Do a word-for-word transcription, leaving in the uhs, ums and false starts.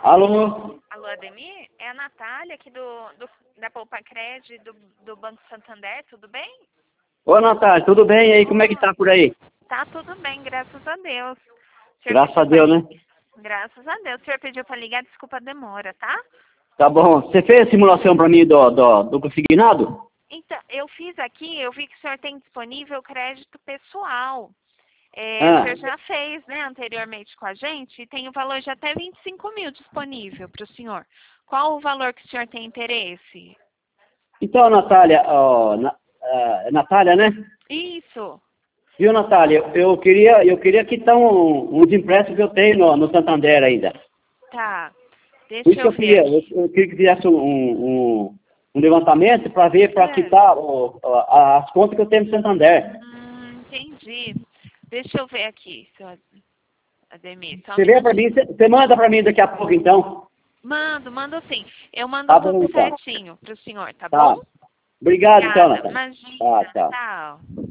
Alô? Alô, Ademir? É a Natália aqui do, do, da Poupa Cred do, do Banco Santander, tudo bem? Ô, Natália, tudo bem? E aí, como é que tá por aí? Tá tudo bem, graças a Deus. O senhor Graças a pediu Deus, pra- né? Graças a Deus. O senhor pediu para ligar, desculpa a demora, tá? Tá bom. Você fez a simulação pra mim do, do, do consignado? Então, eu fiz aqui, eu vi que o senhor tem disponível crédito pessoal. É, o Ah, senhor já fez, né, anteriormente com a gente, e tem o valor de até vinte e cinco mil disponível para o senhor. Qual o valor que o senhor tem interesse? então, Natália, ó, na, ah, Natália, né? Isso. Viu, Natália? Eu, eu queria, eu queria quitar um, uns empréstimos que eu tenho no, no Santander ainda. Tá. Por Deixa isso que eu eu ver queria, eu, aqui. eu queria que fizesse um, um, um levantamento para ver, para É. quitar o, a- as contas que eu tenho no Santander. Hum, entendi. Deixa eu ver aqui, seu Ademir, só um Você vê para mim, minutinho. você você manda para mim daqui a pouco, então. Mando, mando sim. Eu mando Tá bom, tudo então. certinho pro senhor, tá bom? Tá. Obrigado, então, Obrigada. Natália. Tá, Imagina. tchau. Tchau.